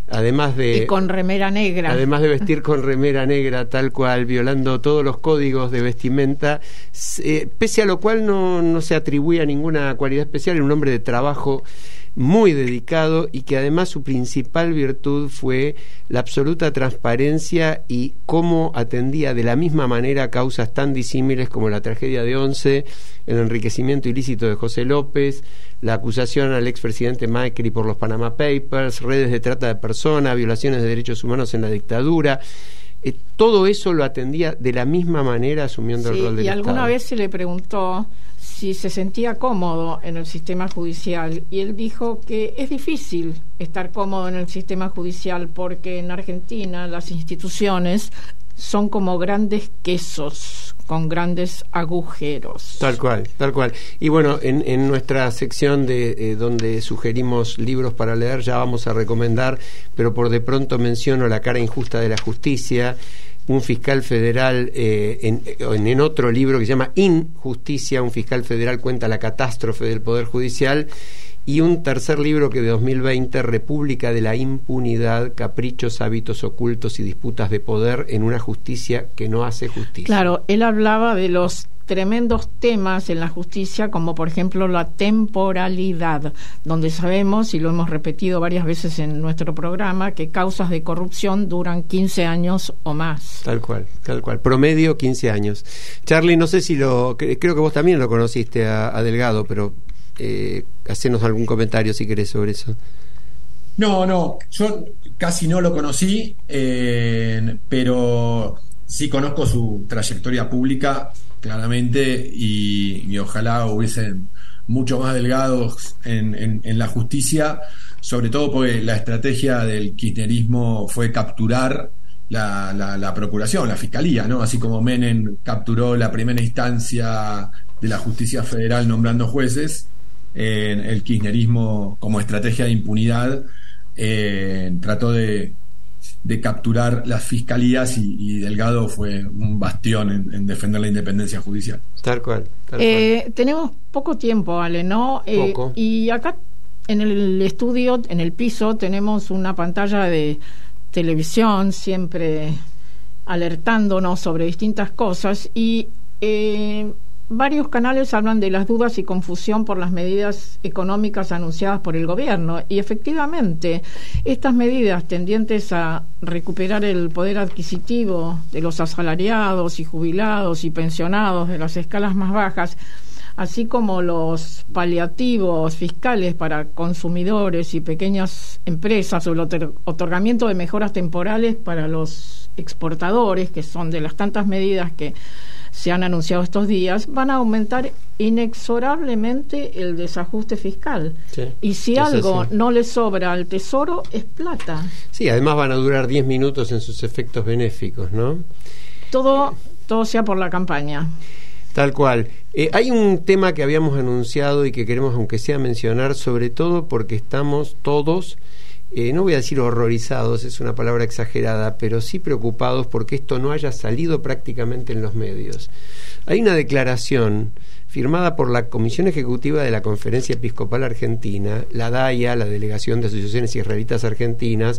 y con remera negra. Además de vestir con remera negra, tal cual, violando todos los códigos de vestimenta, pese a lo cual no se atribuía ninguna cualidad especial. Era un hombre de trabajo muy dedicado, y que además su principal virtud fue la absoluta transparencia y cómo atendía de la misma manera causas tan disímiles como la tragedia de Once, el enriquecimiento ilícito de José López, la acusación al expresidente Macri por los Panama Papers, redes de trata de personas, violaciones de derechos humanos en la dictadura. Todo eso lo atendía de la misma manera, asumiendo el rol del Estado. Y alguna vez se le preguntó si se sentía cómodo en el sistema judicial, y él dijo que es difícil estar cómodo en el sistema judicial porque en Argentina las instituciones son como grandes quesos con grandes agujeros. Tal cual. Y bueno, en nuestra sección de donde sugerimos libros para leer, ya vamos a recomendar, pero por de pronto menciono La cara injusta de la justicia, un fiscal federal, en otro libro que se llama Injusticia, un fiscal federal cuenta la catástrofe del Poder Judicial, y un tercer libro que de 2020, República de la Impunidad, caprichos, hábitos ocultos y disputas de poder en una justicia que no hace justicia. Claro, él hablaba de los tremendos temas en la justicia, como por ejemplo la temporalidad, donde sabemos, y lo hemos repetido varias veces en nuestro programa, que causas de corrupción duran 15 años o más. Tal cual, promedio 15 años. Charlie, no sé si creo que vos también lo conociste a Delgado, pero hacenos algún comentario si querés sobre eso. No, yo casi no lo conocí, pero sí conozco su trayectoria pública claramente, y ojalá hubiesen mucho más Delgados en la justicia, sobre todo porque la estrategia del kirchnerismo fue capturar la procuración, la fiscalía, ¿no? Así como Menem capturó la primera instancia de la justicia federal nombrando jueces, el kirchnerismo, como estrategia de impunidad, trató de capturar las fiscalías, y Delgado fue un bastión en defender la independencia judicial. Tal cual. Tenemos poco tiempo, Ale, ¿no? Poco. Y acá en el estudio, en el piso, tenemos una pantalla de televisión siempre alertándonos sobre distintas cosas, y varios canales hablan de las dudas y confusión por las medidas económicas anunciadas por el gobierno, y efectivamente estas medidas tendientes a recuperar el poder adquisitivo de los asalariados y jubilados y pensionados de las escalas más bajas así como los paliativos fiscales para consumidores y pequeñas empresas, o el otorgamiento de mejoras temporales para los exportadores, que son de las tantas medidas que se han anunciado estos días, van a aumentar inexorablemente el desajuste fiscal. Sí, y si algo no le sobra al Tesoro, es plata. Sí, además van a durar 10 minutos en sus efectos benéficos, ¿no? Todo sea por la campaña. Tal cual. Hay un tema que habíamos anunciado y que queremos, aunque sea, mencionar, sobre todo porque estamos todos, no voy a decir horrorizados, es una palabra exagerada, pero sí preocupados porque esto no haya salido prácticamente en los medios. Hay una declaración firmada por la Comisión Ejecutiva de la Conferencia Episcopal Argentina, la DAIA, la Delegación de Asociaciones Israelitas Argentinas,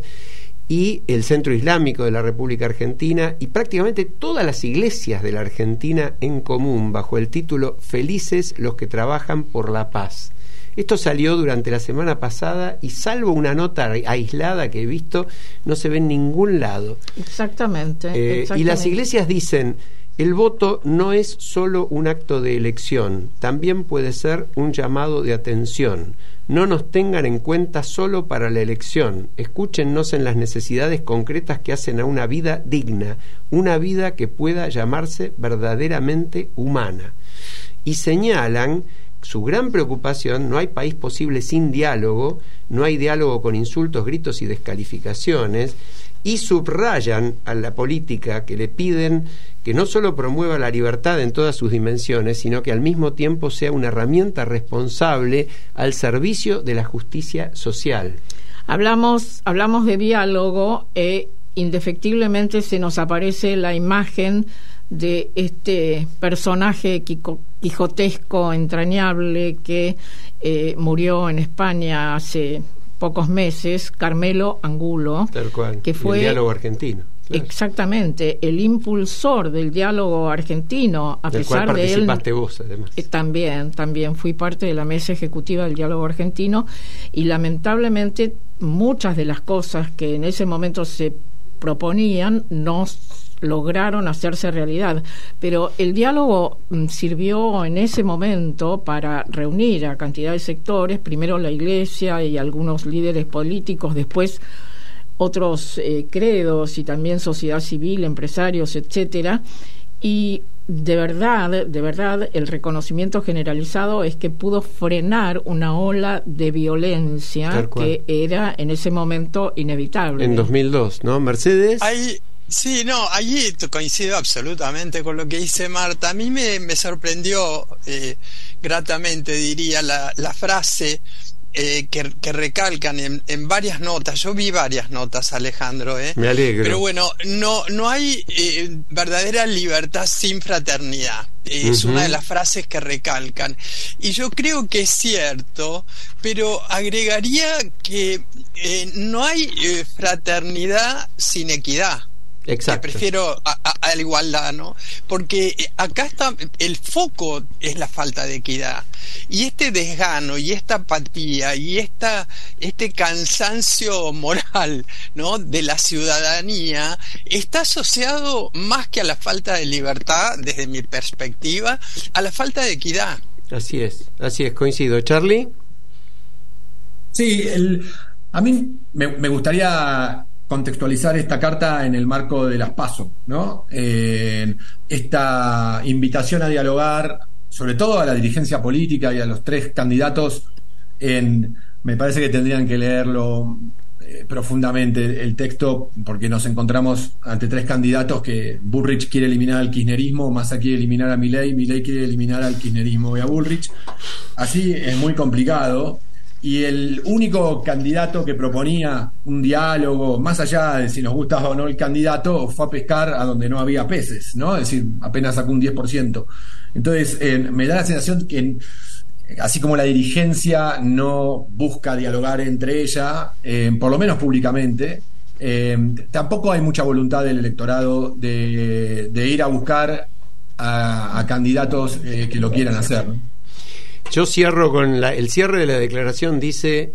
y el Centro Islámico de la República Argentina, y prácticamente todas las iglesias de la Argentina en común, bajo el título Felices los que trabajan por la paz. Esto salió durante la semana pasada y, salvo una nota aislada que he visto, no se ve en ningún lado. Exactamente. Y las iglesias dicen: el voto no es solo un acto de elección, también puede ser un llamado de atención. No nos tengan en cuenta solo para la elección, escúchennos en las necesidades concretas que hacen a una vida digna, una vida que pueda llamarse verdaderamente humana. Y señalan su gran preocupación: no hay país posible sin diálogo, no hay diálogo con insultos, gritos y descalificaciones, y subrayan a la política que le piden que no solo promueva la libertad en todas sus dimensiones, sino que al mismo tiempo sea una herramienta responsable al servicio de la justicia social. Hablamos de diálogo e indefectiblemente se nos aparece la imagen de este personaje quijotesco, entrañable, que murió en España hace pocos meses, Carmelo Angulo, tal cual, que fue el diálogo argentino. Claro. Exactamente, el impulsor del diálogo argentino, a del pesar cual participaste de él. Vos, además. También fui parte de la mesa ejecutiva del diálogo argentino, y lamentablemente muchas de las cosas que en ese momento se proponían no lograron hacerse realidad, pero el diálogo sirvió en ese momento para reunir a cantidad de sectores, primero la Iglesia y algunos líderes políticos, después otros credos y también sociedad civil, empresarios, etcétera, y de verdad el reconocimiento generalizado es que pudo frenar una ola de violencia que era en ese momento inevitable. En 2002, ¿no? Mercedes. Sí, no, allí coincido absolutamente con lo que dice Marta. A mí me sorprendió gratamente, diría, la frase que recalcan en varias notas. Yo vi varias notas, Alejandro, Me alegro. Pero bueno, no hay verdadera libertad sin fraternidad. Es una de las frases que recalcan. Y yo creo que es cierto, pero agregaría que no hay fraternidad sin equidad. Exacto. Que prefiero a la igualdad, ¿no? Porque acá está, el foco es la falta de equidad, y este desgano y esta apatía y este cansancio moral, ¿no?, de la ciudadanía está asociado, más que a la falta de libertad, desde mi perspectiva, a la falta de equidad. Así es, coincido. ¿Charlie? Sí, a mí me gustaría contextualizar esta carta en el marco de las PASO, ¿no? Esta invitación a dialogar, sobre todo a la dirigencia política y a los tres candidatos, me parece que tendrían que leerlo profundamente el texto, porque nos encontramos ante tres candidatos que Bullrich quiere eliminar al kirchnerismo, Massa quiere eliminar a Milei quiere eliminar al kirchnerismo y a Bullrich. Así es muy complicado. Y el único candidato que proponía un diálogo, más allá de si nos gustaba o no el candidato, fue a pescar a donde no había peces, ¿no? Es decir, apenas sacó un 10%. Entonces, me da la sensación que, así como la dirigencia no busca dialogar entre ella, por lo menos públicamente, tampoco hay mucha voluntad del electorado de ir a buscar a candidatos que lo quieran hacer, ¿no? Yo cierro con el cierre de la declaración. Dice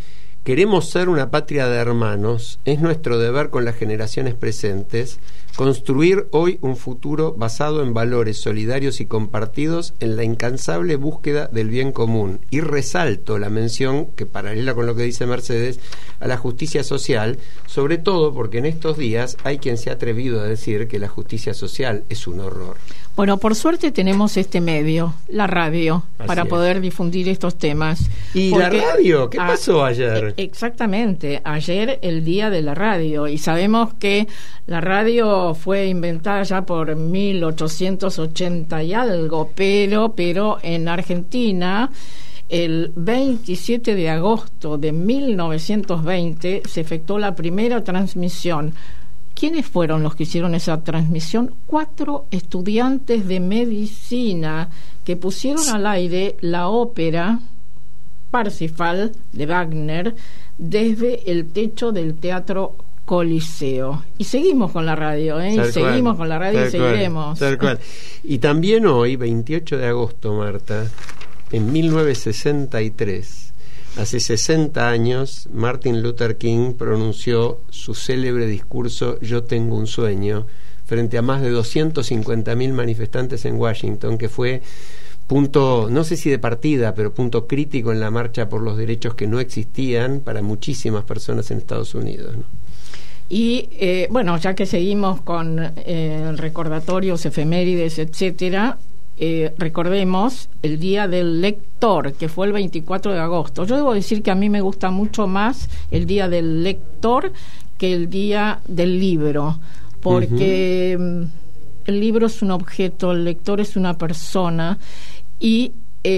queremos ser una patria de hermanos, es nuestro deber con las generaciones presentes construir hoy un futuro basado en valores solidarios y compartidos en la incansable búsqueda del bien común. Y resalto la mención, que paralela con lo que dice Mercedes, a la justicia social, sobre todo porque en estos días hay quien se ha atrevido a decir que la justicia social es un horror. Bueno, por suerte tenemos este medio, la radio, para poder difundir estos temas. ¿Y la radio? ¿Qué pasó ayer? Exactamente, ayer el día de la radio, y sabemos que la radio fue inventada ya por 1880 y algo, pero en Argentina el 27 de agosto de 1920 se efectuó la primera transmisión. ¿Quiénes fueron los que hicieron esa transmisión? 4 estudiantes de medicina que pusieron al aire la ópera Parsifal de Wagner desde el techo del Teatro Coliseo. Y seguimos con la radio, ¿eh? Y seguimos con la radio y seguiremos. Tal cual. Y también hoy, 28 de agosto, Marta, en 1963, hace 60 años, Martin Luther King pronunció su célebre discurso Yo tengo un sueño frente a más de 250.000 manifestantes en Washington, que fue punto, no sé si de partida, pero punto crítico en la marcha por los derechos que no existían para muchísimas personas en Estados Unidos, ¿no? Y bueno, ya que seguimos con recordatorios, efemérides, etcétera, recordemos el Día del Lector, que fue el 24 de agosto. Yo debo decir que a mí me gusta mucho más el Día del Lector que el Día del Libro, porque el libro es un objeto, el lector es una persona, y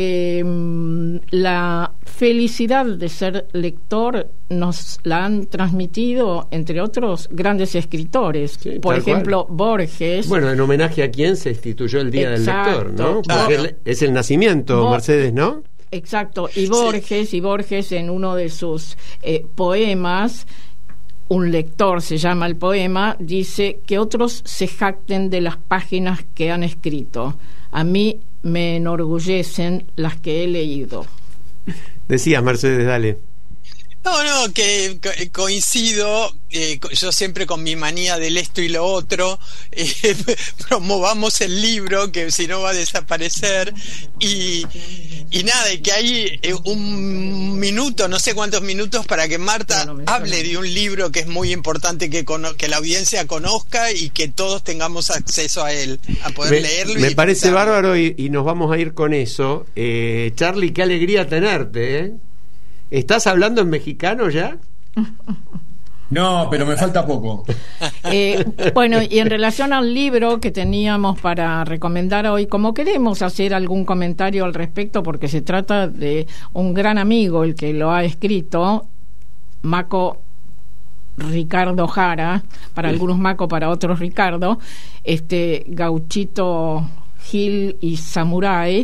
la felicidad de ser lector nos la han transmitido, entre otros, grandes escritores. Sí, por ejemplo, Borges. Bueno, en homenaje a quién se instituyó el Día del Lector, ¿no? Porque es el nacimiento, Mercedes, ¿no? Exacto, y Borges en uno de sus poemas, Un lector se llama el poema, dice que otros se jacten de las páginas que han escrito. A mí me enorgullecen las que he leído. Decías, Mercedes, dale. No, que coincido, yo siempre con mi manía del esto y lo otro, promovamos el libro, que si no va a desaparecer, y nada, y que hay un minuto, no sé cuántos minutos, para que Marta hable de un libro que es muy importante que la audiencia conozca y que todos tengamos acceso a él, a poder leerlo. Me parece bárbaro y nos vamos a ir con eso. Charlie, qué alegría tenerte, ¿eh? ¿Estás hablando en mexicano ya? No, pero me falta poco. Bueno, y en relación al libro que teníamos para recomendar hoy, como queremos hacer algún comentario al respecto, porque se trata de un gran amigo el que lo ha escrito, Maco Ricardo Jara, para algunos Maco, para otros Ricardo, Gauchito Gil y Samurai.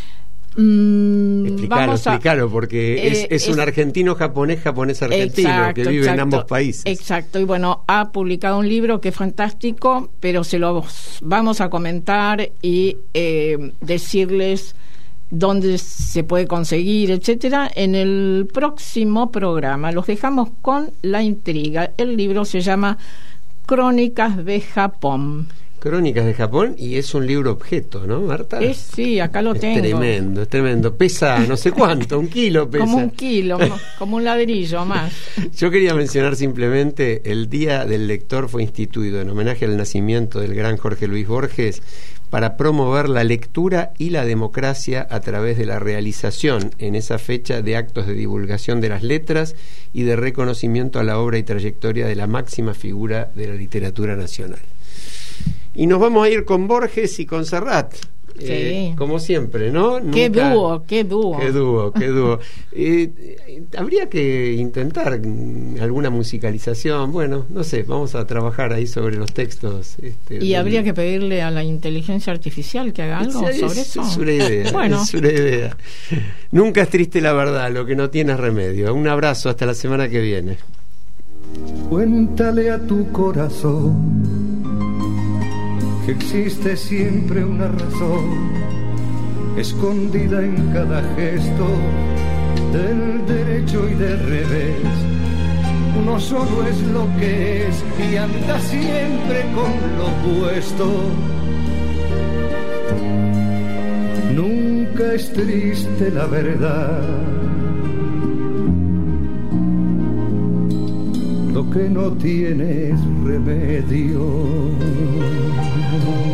Explícalo, porque es un argentino japonés argentino, que vive en ambos países. Exacto, y bueno, ha publicado un libro que es fantástico, pero se lo vamos a comentar y decirles dónde se puede conseguir, etcétera, en el próximo programa. Los dejamos con la intriga. El libro se llama Crónicas de Japón. Crónicas de Japón, y es un libro objeto, ¿no, Marta? Sí, acá lo tengo. Es tremendo. Pesa no sé cuánto, 1 kilo pesa. Como 1 kilo, como un ladrillo más. Yo quería mencionar simplemente, el Día del Lector fue instituido en homenaje al nacimiento del gran Jorge Luis Borges para promover la lectura y la democracia a través de la realización en esa fecha de actos de divulgación de las letras y de reconocimiento a la obra y trayectoria de la máxima figura de la literatura nacional. Y nos vamos a ir con Borges y con Serrat, como siempre, ¿no? Qué dúo. Habría que intentar alguna musicalización. Bueno, no sé, vamos a trabajar ahí sobre los textos. Y habría que pedirle a la inteligencia artificial que haga algo sobre eso. Es una idea, bueno. Es una idea. Nunca es triste la verdad, lo que no tiene remedio. Un abrazo, hasta la semana que viene. Cuéntale a tu corazón que existe siempre una razón escondida en cada gesto del derecho y del revés. Uno solo es lo que es y anda siempre con lo opuesto. Nunca es triste la verdad. Lo que no tiene es remedio.